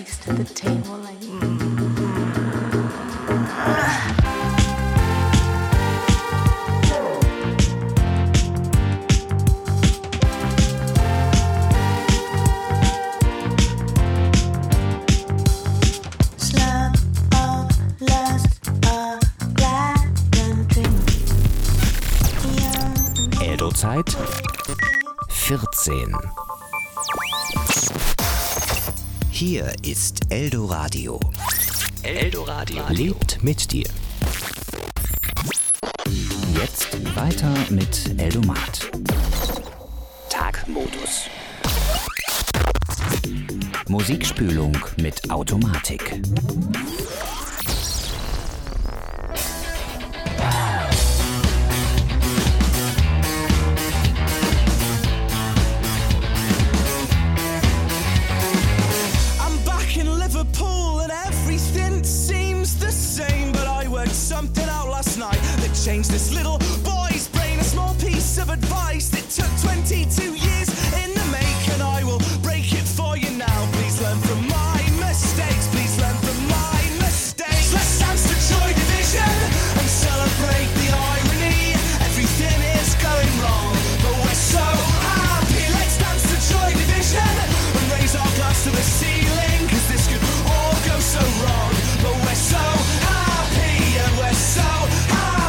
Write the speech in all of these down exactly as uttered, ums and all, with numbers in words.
face to the table like mm. Zeit vierzehn. Hier ist Eldoradio. Eldoradio lebt mit dir. Jetzt weiter mit Eldomat. Tagmodus. Musikspülung mit Automatik. Changed this little boy's brain. A small piece of advice that took twenty-two years in the make, and I will break it for you now. Please learn from my mistakes. Please learn from my mistakes. Let's dance to Joy Division and celebrate the irony. Everything is going wrong, but we're so happy. Let's dance to Joy Division and raise our glass to the ceiling, 'cause this could all go so wrong, but we're so happy and we're so happy.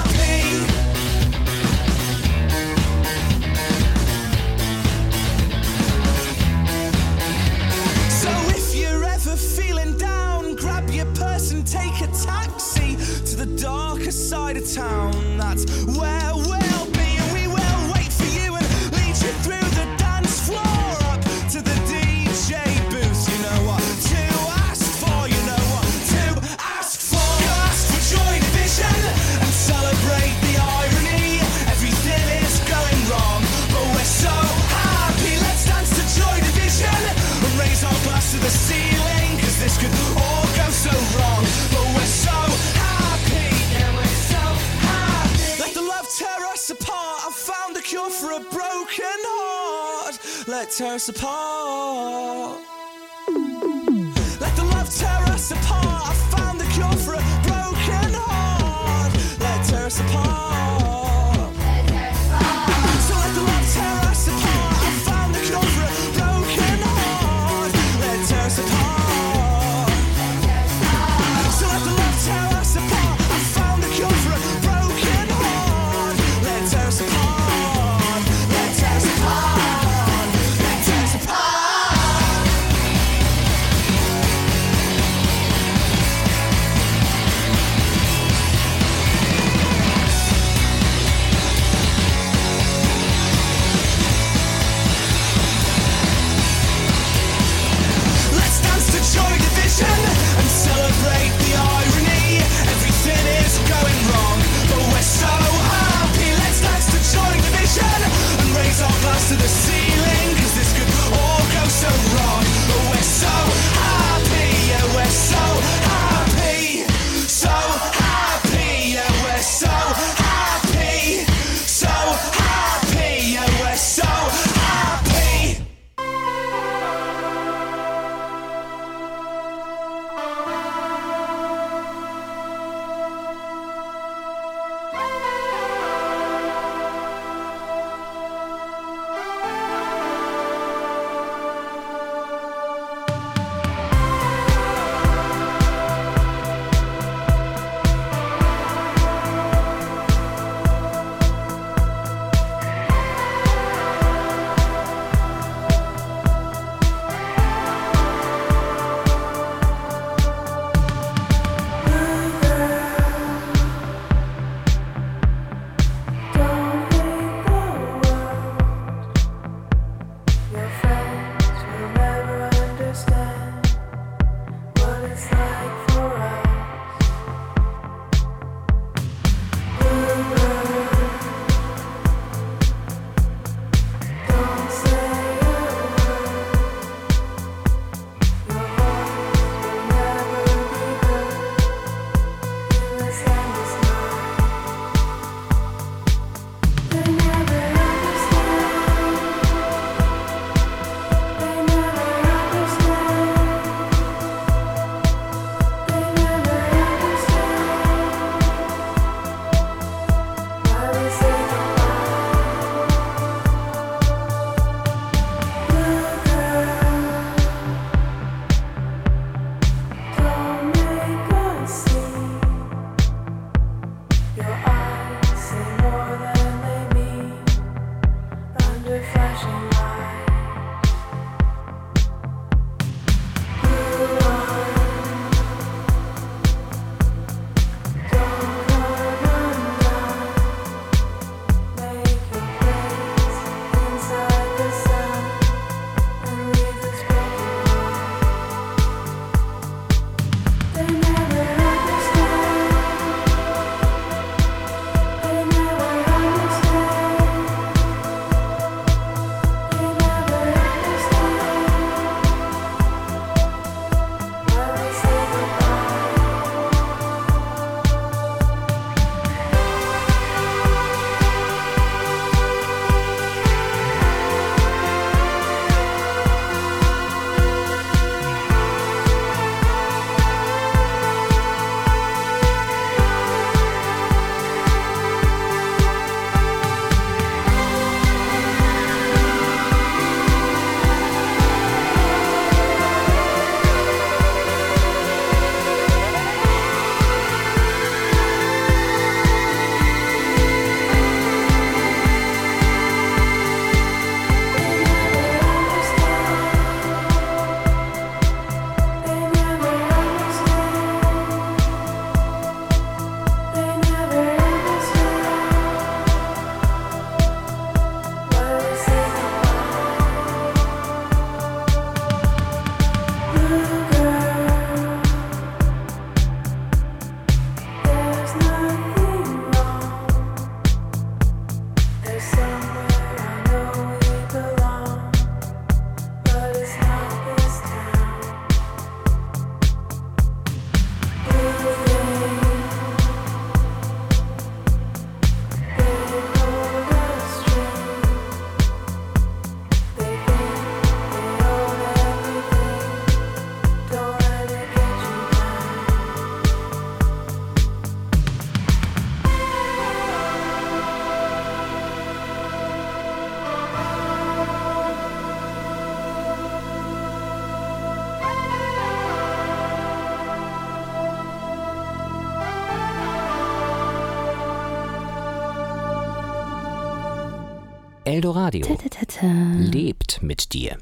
Take a taxi to the darker side of town. That's where we'll be, and we will wait for you and lead you through the dance floor up to the D J booth. You know what to ask for, you know what to ask for. You ask for Joy Division and celebrate the irony. Everything is going wrong, but we're so happy. Let's dance to Joy Division and raise our glass to the ceiling, 'cause this could all go so wrong, but we're so happy, yeah, we're so happy. Let the love tear us apart. I found a cure for a broken heart. Let tear us apart. Let the love tear us apart. I found a cure for a broken heart. Let tear us apart. So let the love tear us apart. I found a cure for a broken heart. Let tear us apart. Tear us apart. I found a cure for a broken heart. Let's tear us apart. Let's tear us apart. Let's tear us apart. Let's dance to Joy Division and celebrate the irony. Everything is going wrong, but we're so happy. Let's dance to Joy Division and raise our glass to the ceiling, 'cause this could all go so wrong, but we're so happy, yeah, we're so happy, so happy, yeah, we're so happy, so happy, yeah, we're so happy. Eldoradio Ta-ta-ta-ta. lebt mit dir.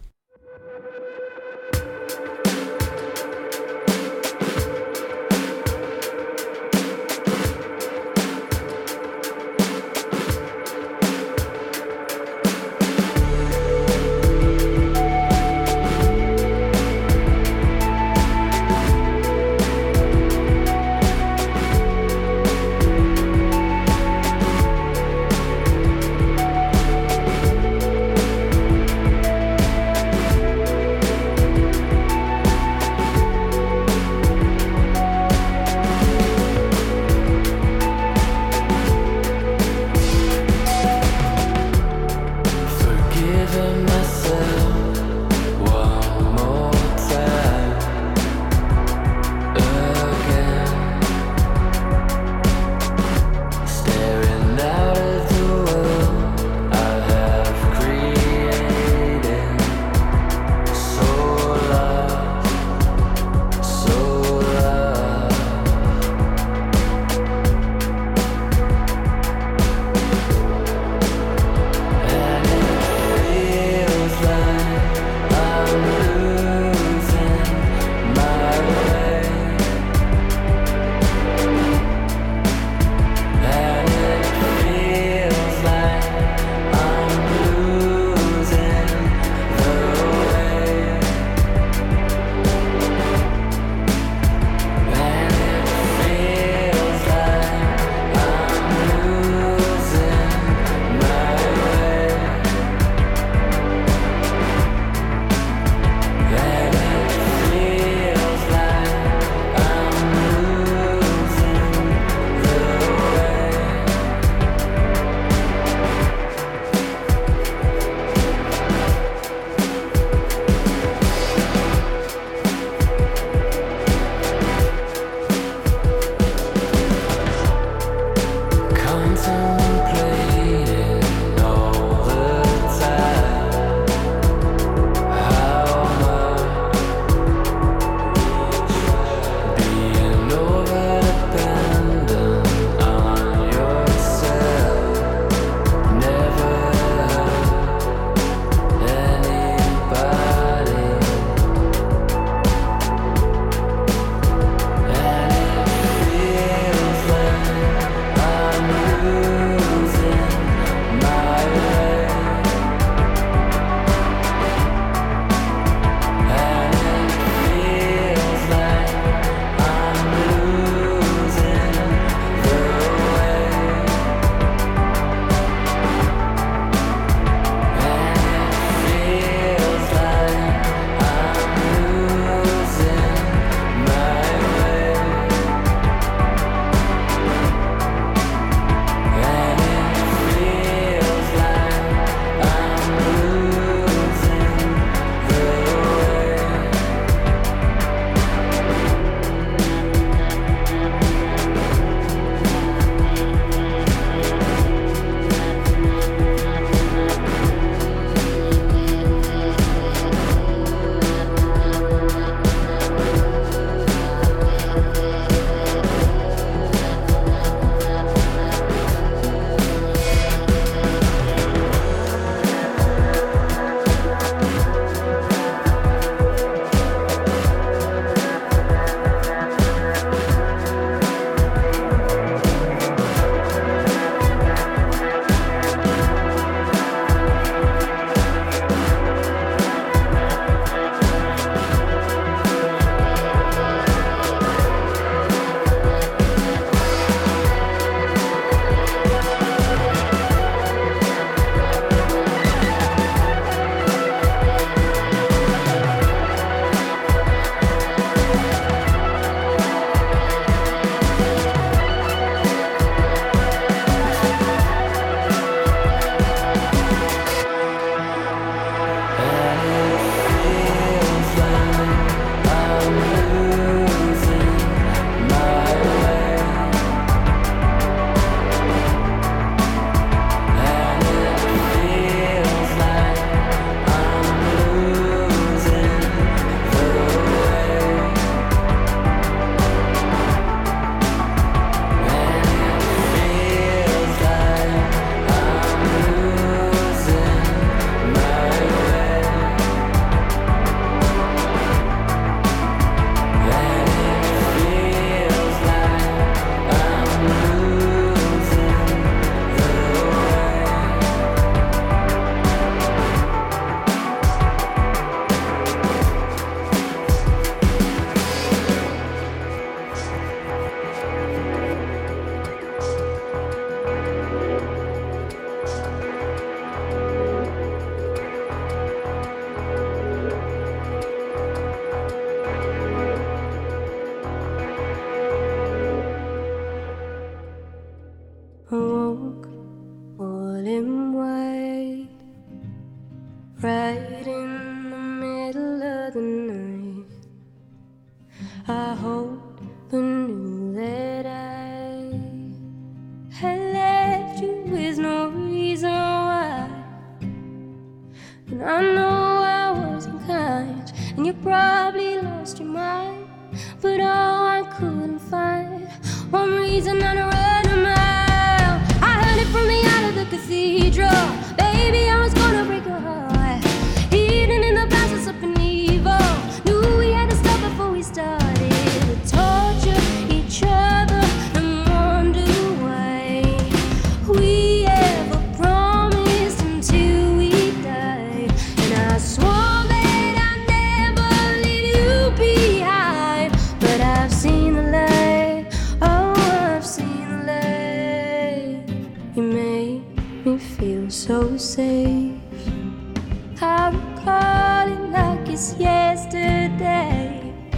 hoped but knew that I had left you with no reason why. And I know I wasn't kind, and you probably lost your mind, but oh, I couldn't find one reason not to run a mile. I heard it from the out of the cathedral. Baby, I was gonna break her heart, hidden in the passes up in evil. Knew we had to stop before we started to torture each other and wonder why we ever promised until we died. And I swore that I'd never leave you behind, but I've seen the light. Oh, I've seen the light. You made me feel so safe. I recall it like it's yesterday,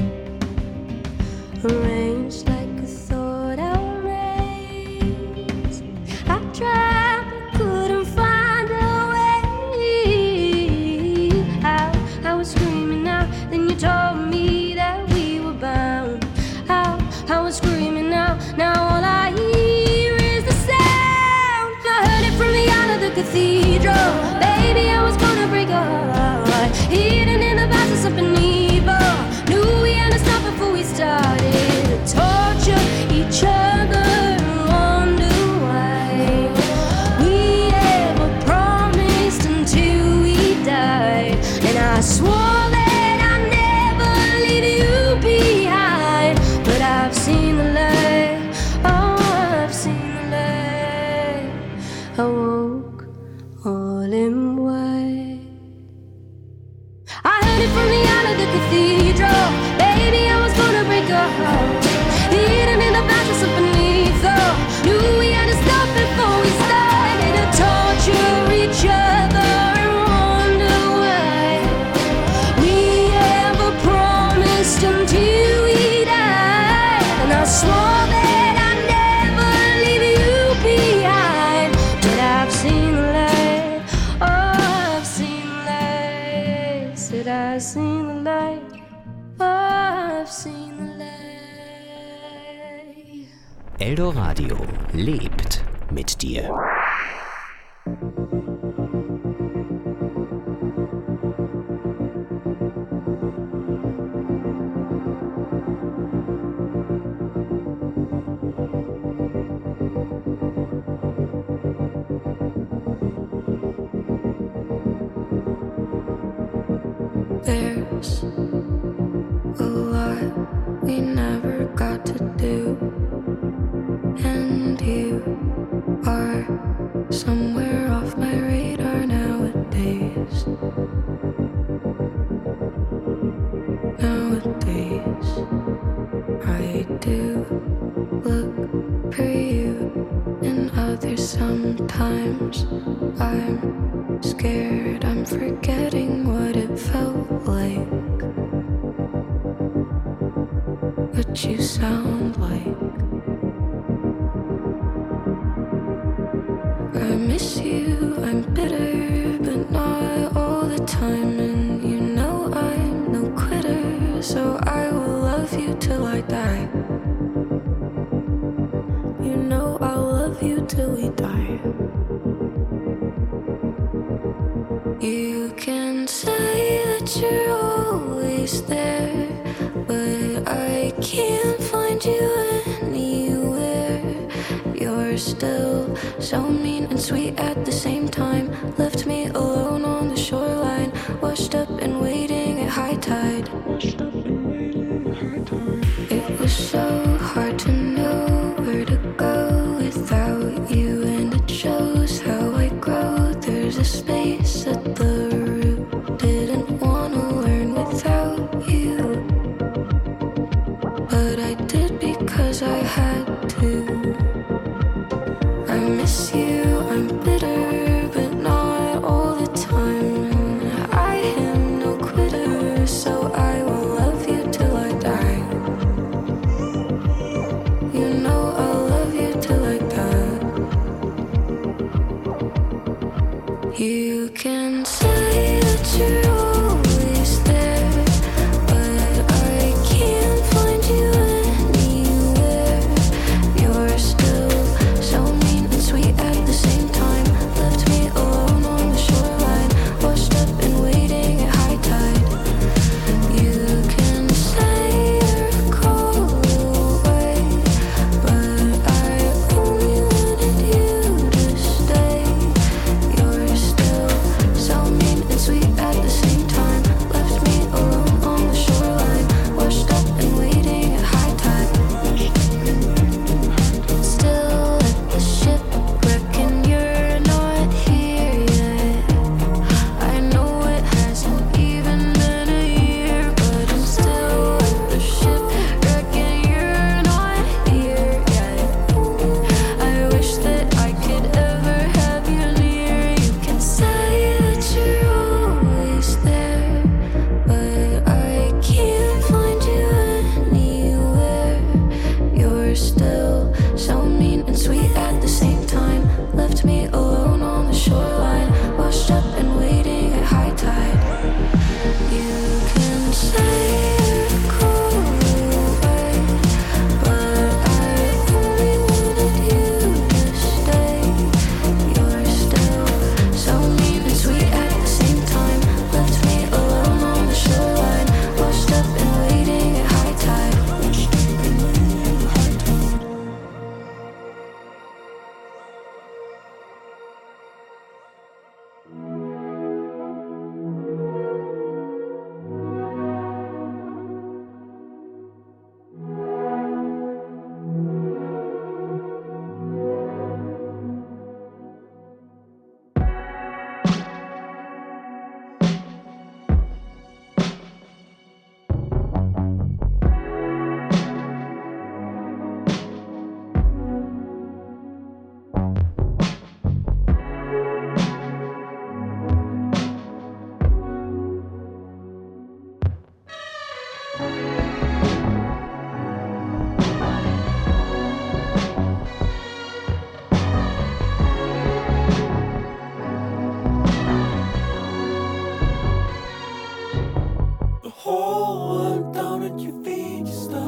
arranged like a thought out maze. I tried but couldn't find a way out. I was screaming out, then you told me that we were bound out. I was screaming out, now all I hear is the sound. I heard it from the out of the cathedral. Baby, I was gonna break a heart, hidden in the passes up in evil. Knew we had to stop before we started to torture each other and wonder why we ever promised until we died. And I swore that I'd never leave you behind, but I've seen the light. Oh, I've seen the light. I woke all in white. I heard it from the out of the cathedral. Baby, I was gonna break her heart, hidden in the passes up beneath her. Knew we had to stop before we started to torture each other and wonder why we ever promised until we died. And I swore that I'd never leave you behind, but I've seen the light. Oh, I've seen the light. Said I've seen the light. Oh, I've seen the light. Eldoradio lebt mit dir. There's a lot we never got to do, and you are somewhere off my radar nowadays. Nowadays, I do look for you in others sometimes. I'm scared I'm forgetting what it felt like, what you sound like. I miss you, I'm bitter, but not all the time. And you know I'm no quitter, so I will love you till I die. You know I'll love you till we die. You can say that you're always there, but I can't find you anywhere. You're still so mean and sweet at the same time. Left me alone on the shoreline, washed up and waiting at high tide. Washed up and waiting at high tide. It was so hard to know where to go without you, and it shows how I grow. There's a space at the root, didn't wanna learn without you, but I did because I had to. I miss you, I'm bitter, but not all the time. I am no quitter, so I will love you till I die. You know I'll love you till I die. You can say that you're always there, but I can't find you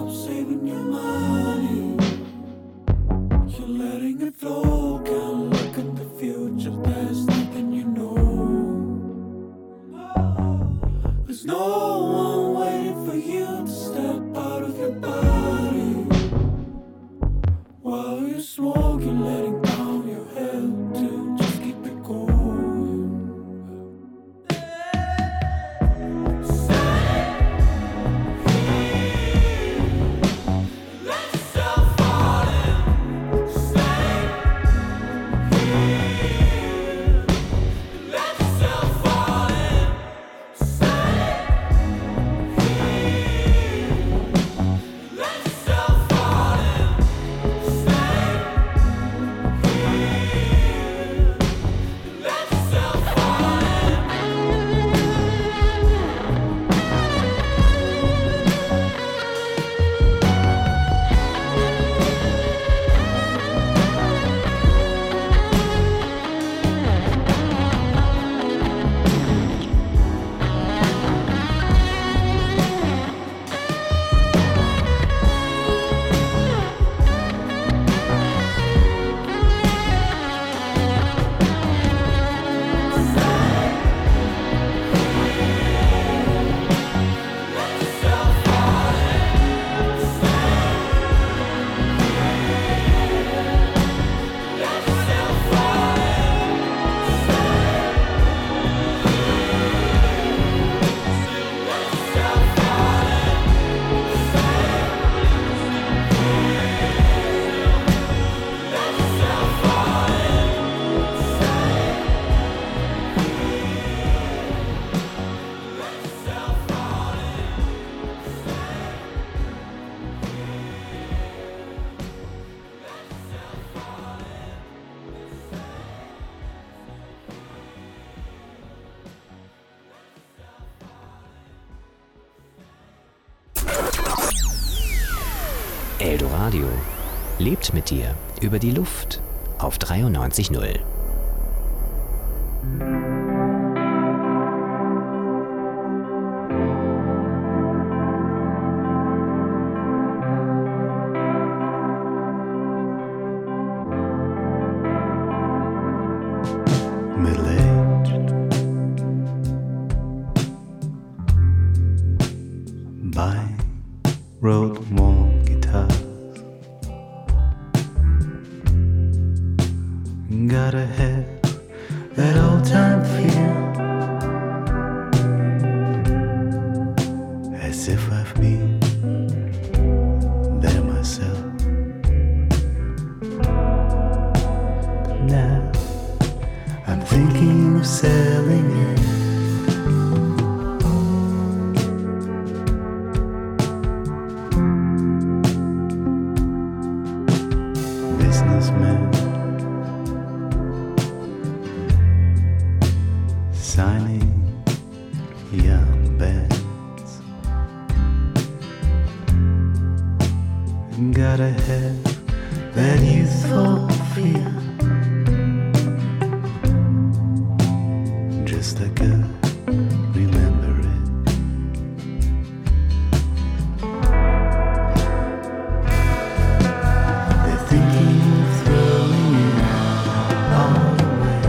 stop saving your money. You're letting it flow. Can't look at the future. There's nothing you know. There's no one waiting for you to step out of your body. While you smoke, you're letting down your head to just keep it going. Stay here, let yourself fall in. Stay here, let yourself fall in. Stay here, let yourself fall in. Eldoradio lebt mit dir über die Luft auf dreiundneunzig Komma null. Middle-aged, buying road-worn guitars. Gotta have that old-time feel, as if I've been there myself. But now I'm thinking of selling it. Businessman signing young beds. Gotta have that youthful feel, just like I remember it. They're thinking of throwing it all away.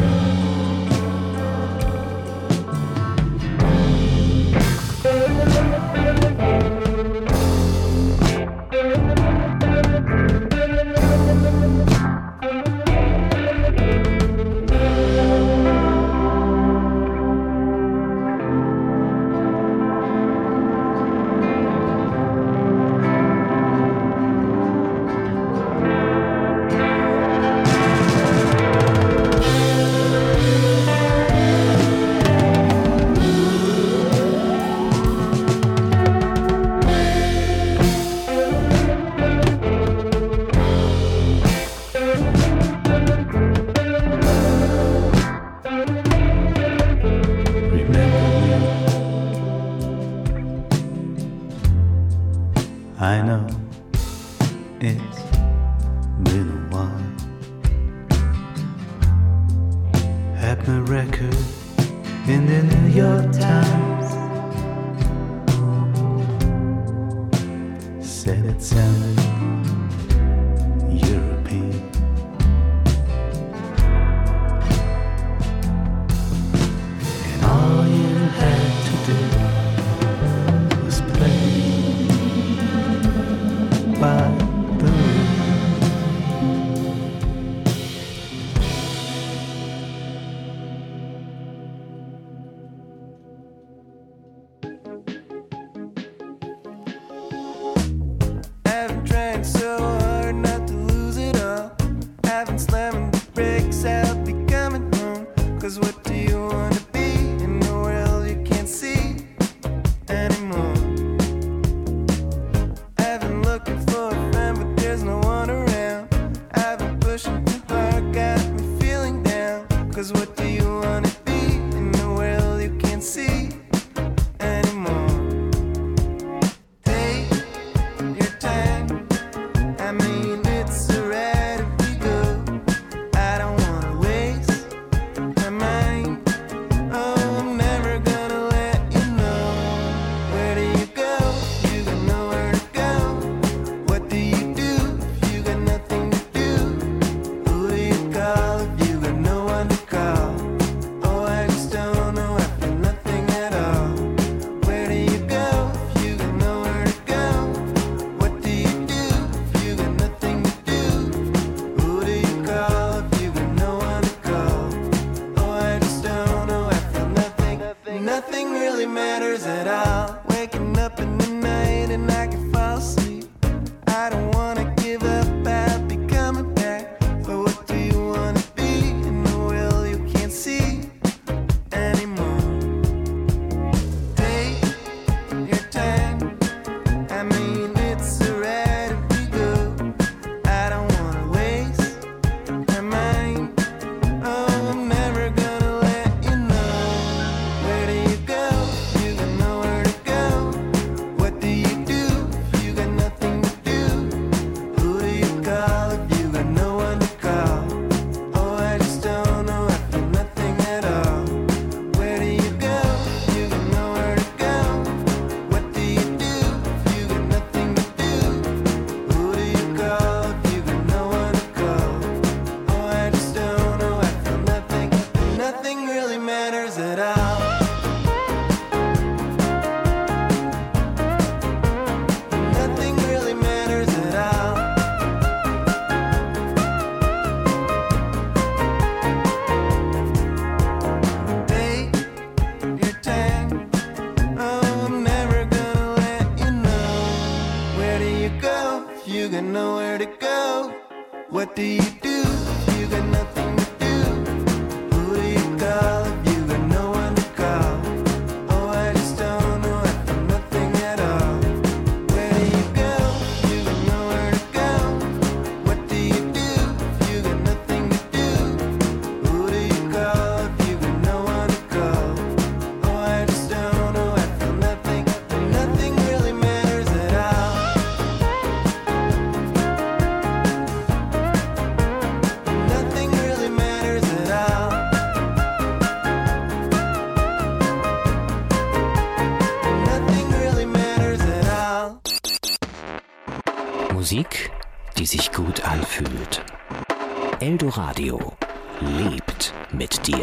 I know it's been a while. Had my record in the New York Times, said it sounded European. And all you had to do was play by the I've tried so hard not to lose it all. I've been slamming the brakes, I'll be coming home. Cause what do you want to be in the world you can't see anymore? I've been looking for a friend, but there's no one around. I've been pushing too hard, got me feeling down. Cause what do you want to be in the world you can't see anymore? Take your time. I mean, it's alright if we go. I don't wanna waste my mind. Oh, I'm never gonna let you know. Where do you go? You got nowhere to go. What do you do if you got nothing to do? Who do you call if you got no one to call? Oh, I just don't know. I feel nothing at all. Where do you go if you got nowhere to go? What do you do if you got nothing to do? Who do you call if you got no one to call? Oh, I just don't know. I feel nothing. Nothing really matters at all. Waking up in the night and I can fall asleep. I don't wanna give up. I'll be coming back. But what do you wanna be in the world you can't see anymore? Take your time. I mean, it's alright if we go. I don't wanna waste my mind. Oh, I'm never gonna let you know. Where do you go? You got nowhere to go. What do you do if you got nothing to do? Who do you call if you got no one to call? Oh, I just don't know. I feel nothing at all. Where do you go? You got nowhere to go. What do you do if you got nothing to do? Who do you call if you got no one to call? Oh, I just don't know. I feel nothing. Nothing really matters at all. Nothing really matters at all. Take your time. Oh, I'm never gonna let you know. Where do you go if you got nowhere to go? What do you do if you got nothing to do? Who do you call if you got no one to call? Oh, I just don't know. I feel nothing at all. Where do you go if you got nowhere to go? What do you do if you got nothing to do? Who do you call if you got no one to call? Oh, I just don't know. I feel nothing. Nothing really matters at all. Nothing really matters at all. Nothing really matters at all. Musik, die sich gut anfühlt. Eldoradio lebt mit dir.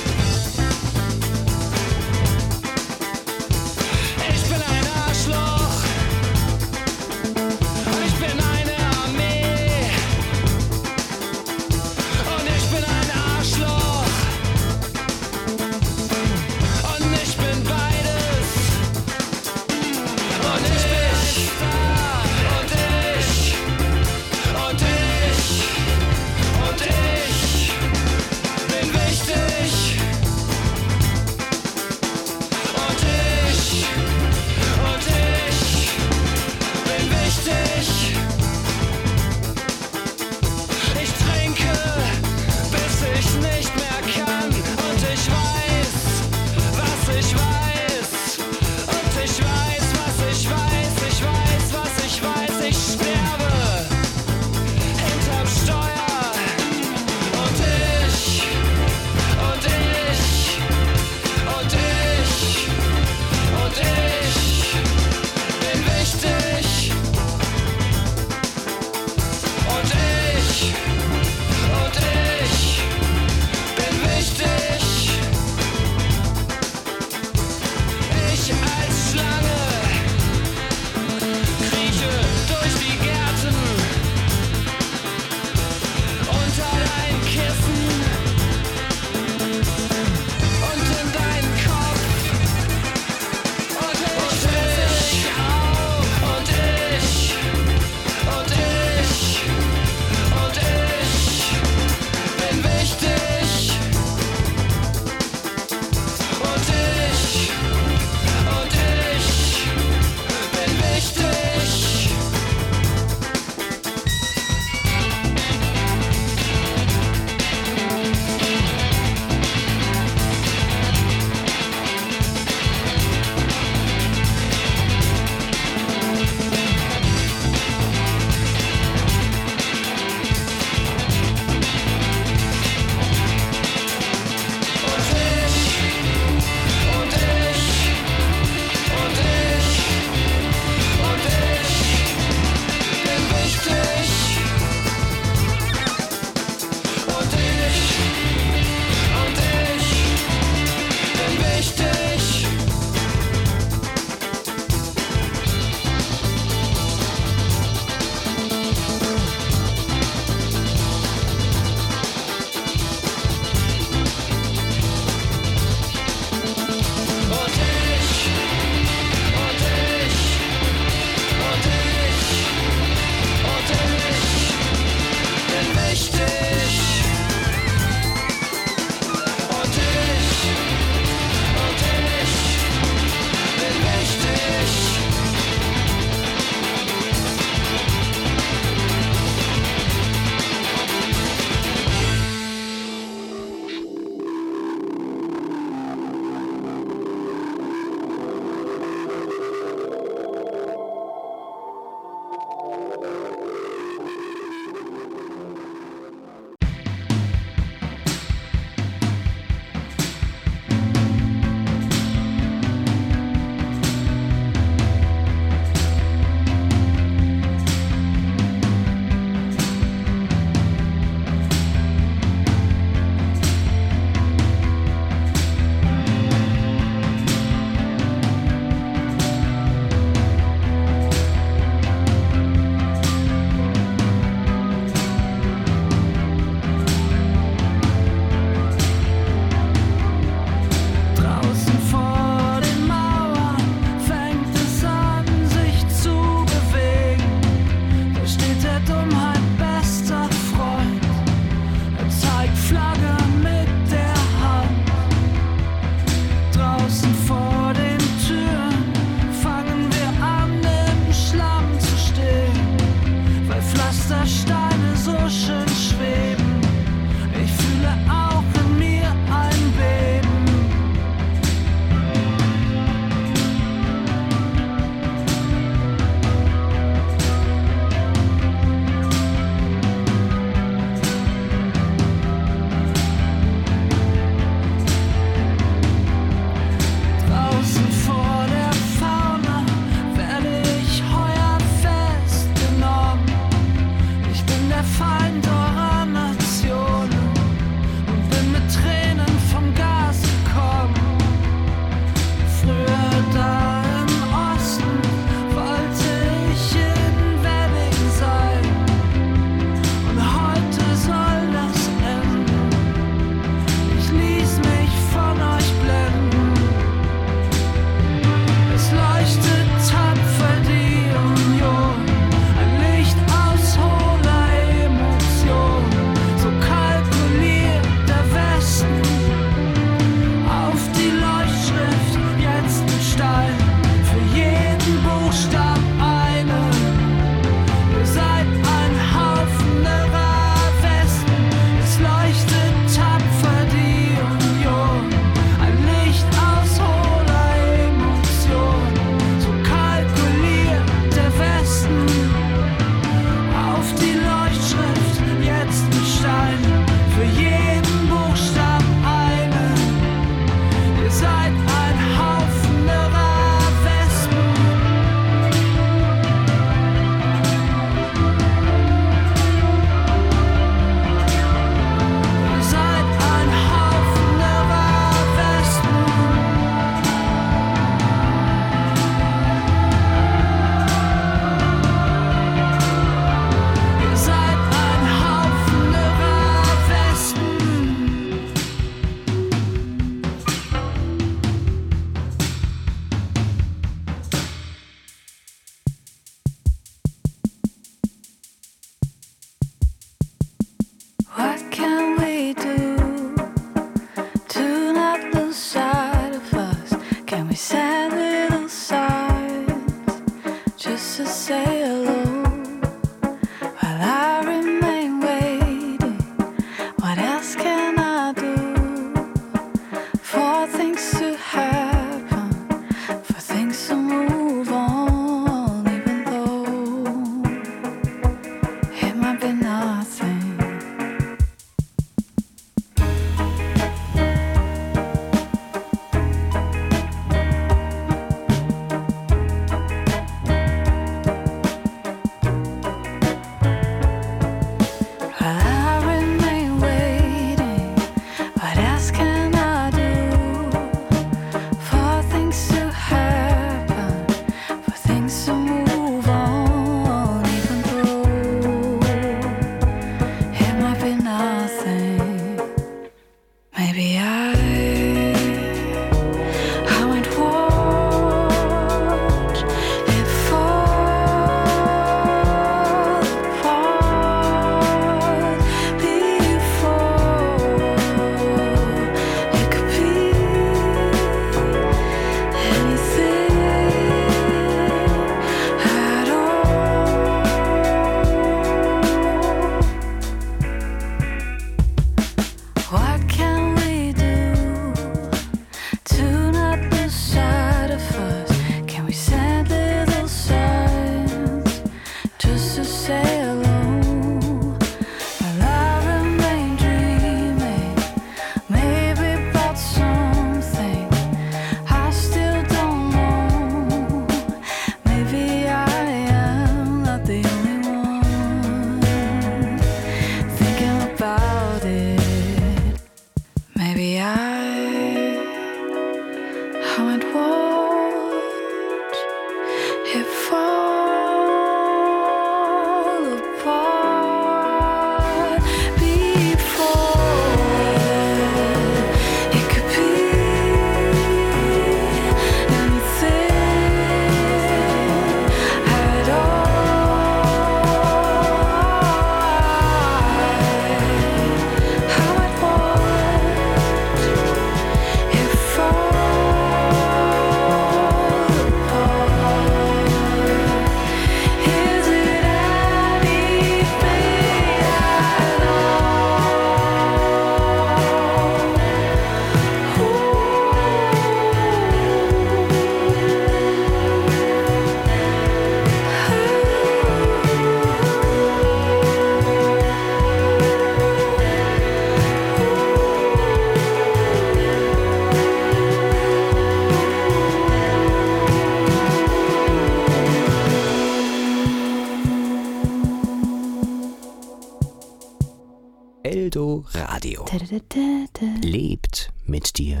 Eldo Radio. Lebt mit dir.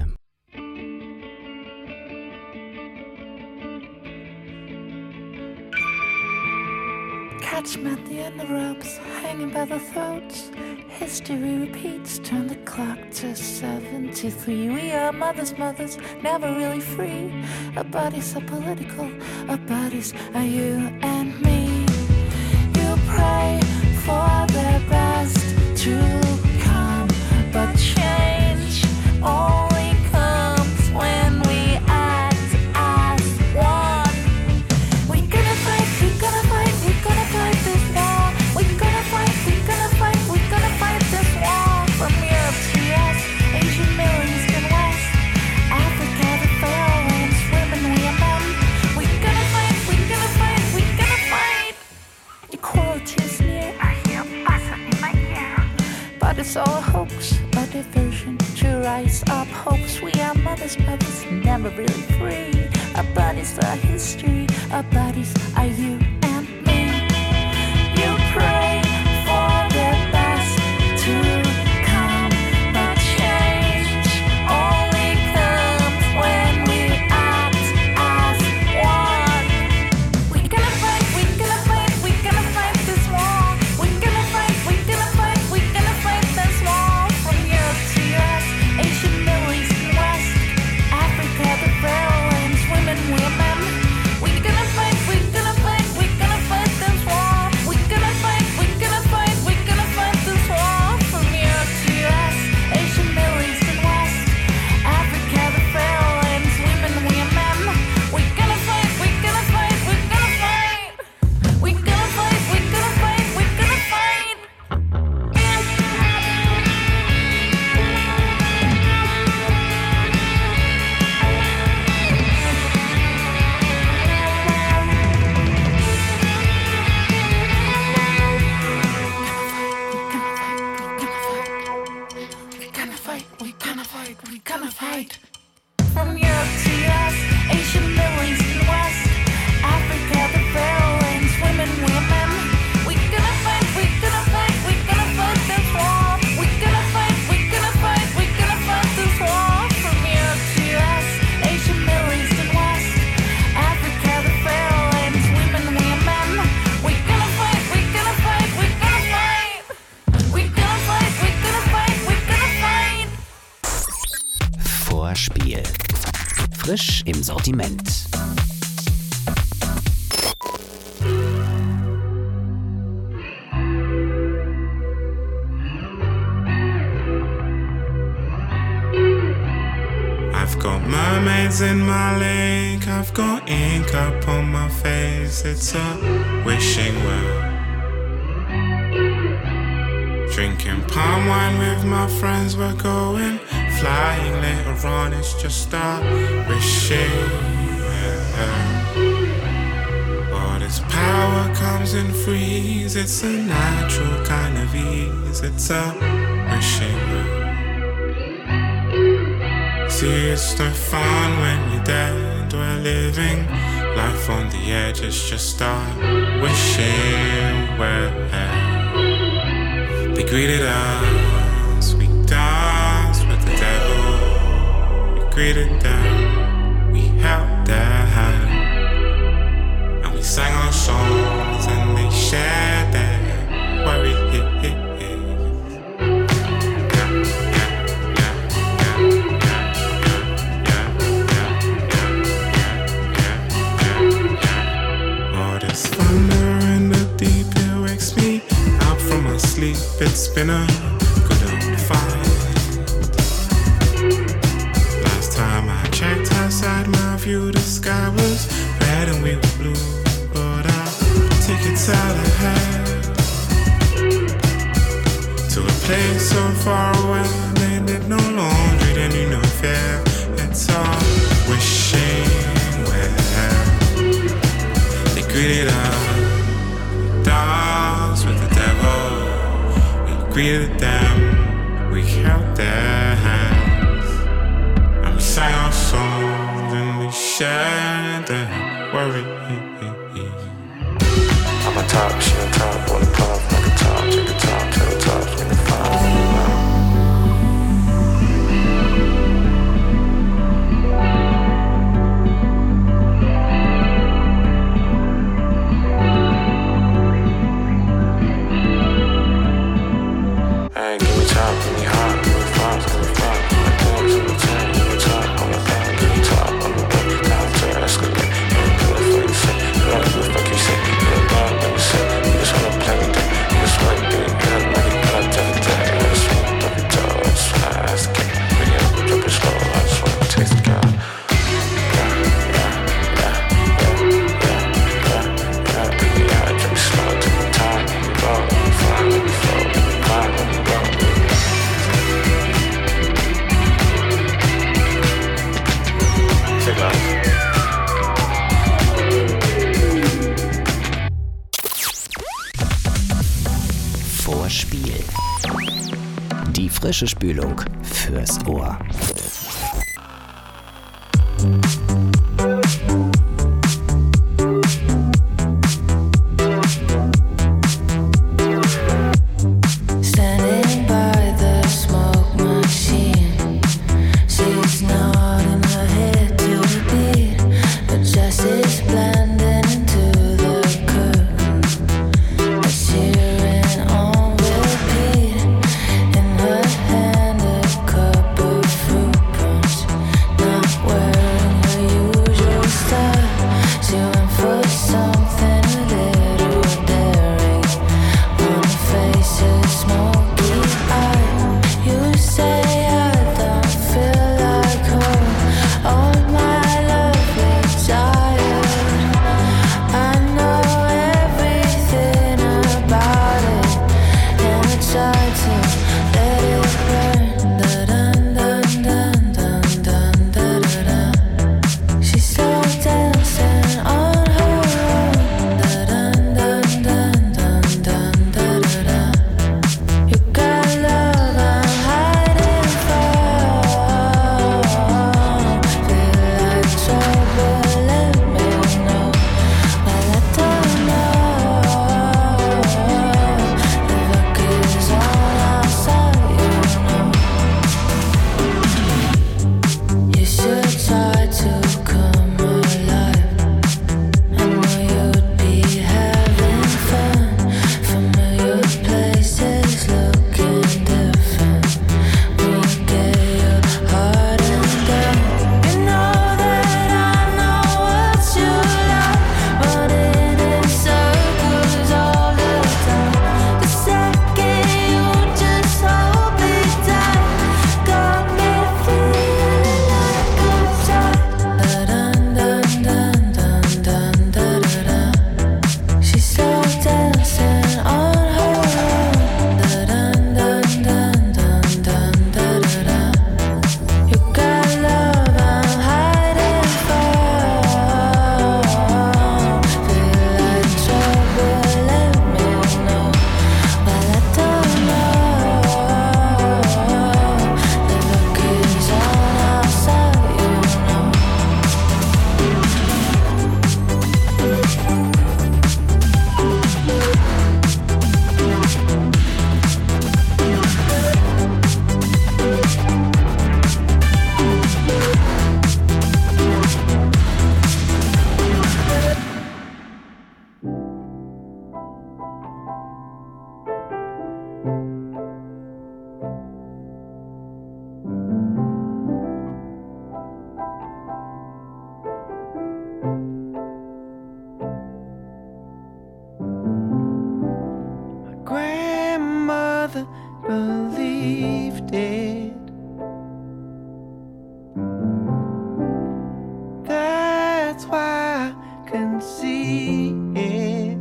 Catch me at the end of ropes, hanging by the throats. History repeats, turn the clock to seventy-three. We are mothers, mothers, never really free. Our bodies are political, our bodies are you and me. You pray for the best to come, but change only comes when we act as one. We're gonna fight, we're gonna fight, we're gonna fight this war. We're gonna fight, we're gonna fight, we're gonna fight this war. From Europe to U S, Asia, Middle East and West, Africa, the Pharaoh lands, women, we are men. We're gonna fight, we're gonna fight, we're gonna fight. Equality is near, I hear buzzer in my ear. But it's all a hoax, a diversion to rise up hopes. We are mothers, mothers, never really free. Our bodies are history, our bodies are you and me. You pray for the best to come, but change only comes when we act as one. We're gonna fight, we're gonna fight, we're gonna fight this war. We're gonna fight, we're gonna fight, we're gonna fight this war. From Europe to U S, Asia, Middle East and West, Africa, the Pharaoh lands, women, we are men. We're gonna fight, we're gonna fight, we're gonna fight this war. We're gonna fight, we're gonna fight, we're gonna fight this war. From Europe to U S, Asia, Middle East and West, Africa, the Pharaoh lands, women, we are men. We're gonna fight, we're gonna fight, we're gonna fight. We're gonna fight, we're gonna fight, we're gonna fight. We're gonna fight, we're gonna fight, we're gonna fight. From Europe to U S, Asia, Middle East and West, Africa, the Pharaoh lands, women, we are men. We're gonna fight, we're gonna fight, we're gonna fight this war. We're gonna fight, we're gonna fight, we're gonna fight this war. From Europe to U S, Asia, Middle East and West, Africa, the Pharaoh lands, women, we are men. We're gonna fight, we're gonna fight, we're gonna fight. We're gonna fight, we're gonna fight, we're gonna fight. Vorspiel. Frisch im Sortiment. I've got mermaids in my lake, I've got ink up on my face, it's a wishing well. Drinking palm wine with my friends, we're going flying later on, it's just a wishing well. All this power comes in freeze, it's a natural kind of ease, it's a wishing well. See, it's no fun when you're dead, we're living life on the edge, it's just a wishing well. They greeted us, we danced with the devil. We greeted them, we held their hand, and we sang our songs and they shared their worry. All this thunder in the deep, it wakes me out from my sleep. It's been a good old fight. Last time I checked outside my view, the sky was red and we were blue. But I'll take it out ahead to a place so far away. They did no laundry, they knew no fear. It's all wishing well. They greeted us, danced with the devil. We greeted them, we held their hands, and we sang our songs and we shared their worry. I'm a top, she on top, on the pop, like a top, take a top, to the top, in the five. frische Spülung fürs Ohr. Believed it. That's why I can see it.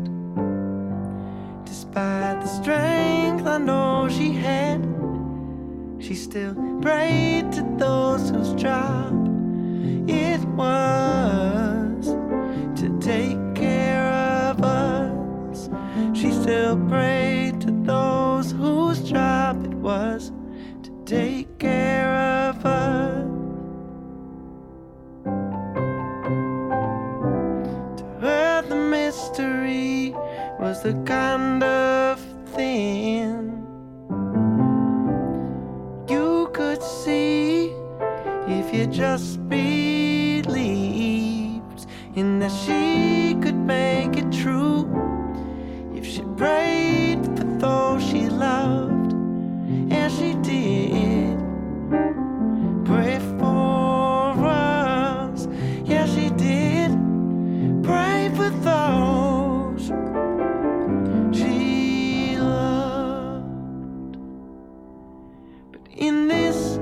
Despite the strength I know she had, she still prayed to those whose job it was to take care of us. She still prayed to those whose job it was to take care of us. To her the mystery was the kind of thing you could see if you just believed in that she could make it true. If she prayed for those she loved, and she did pray for us. Yeah, she did pray for those she loved. But in this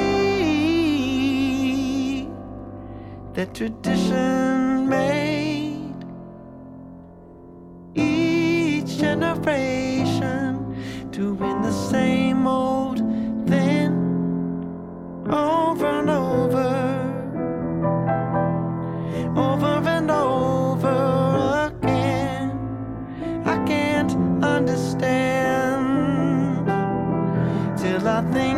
day that tradition made, each generation doing the same old thing over and over, over and over again. I can't understand till I think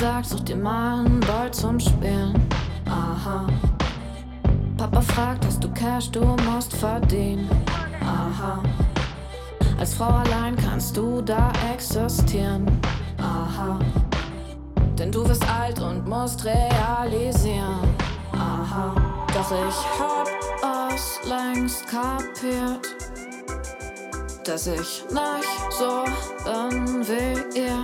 sagt, such dir mal einen Ball zum Spielen. Aha. Papa fragt, hast du Cash, du musst verdienen. Aha. Als Frau allein kannst du da existieren. Aha. Denn du wirst alt und musst realisieren. Aha. Doch ich hab es längst kapiert, dass ich nicht so bin wie ihr.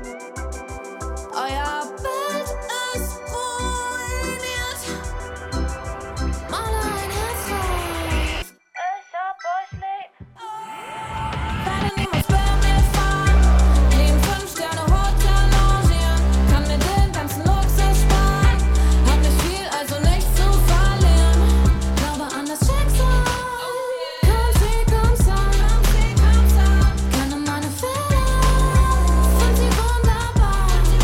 Euer Bild ist ruiniert. Mal ein Herz drauf. Ich hab euch lieb. Werde niemals bei mir fahren. Nie im Fünf-Sterne-Hotel logieren. Kann mir den ganzen Luxus sparen. Hab nicht viel, also nichts zu verlieren. Glaube an das Schicksal. Komm, sie, komm, sag. Kenne meine Fehler. Find sie wunderbar.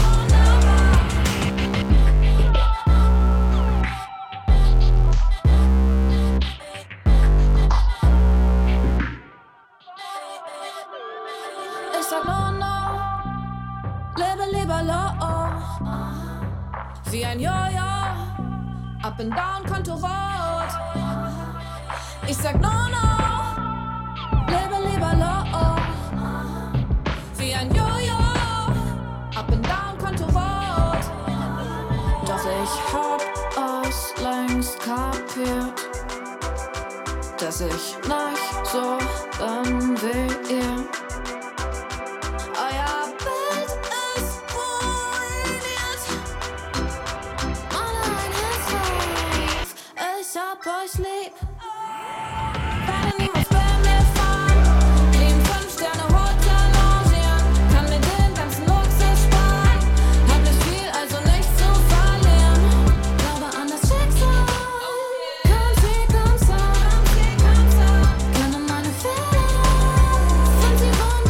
Ich sag no, no, lebe lieber low, wie ein Jojo, up and down, Konto rot. Ich sag no, no, lebe lieber low.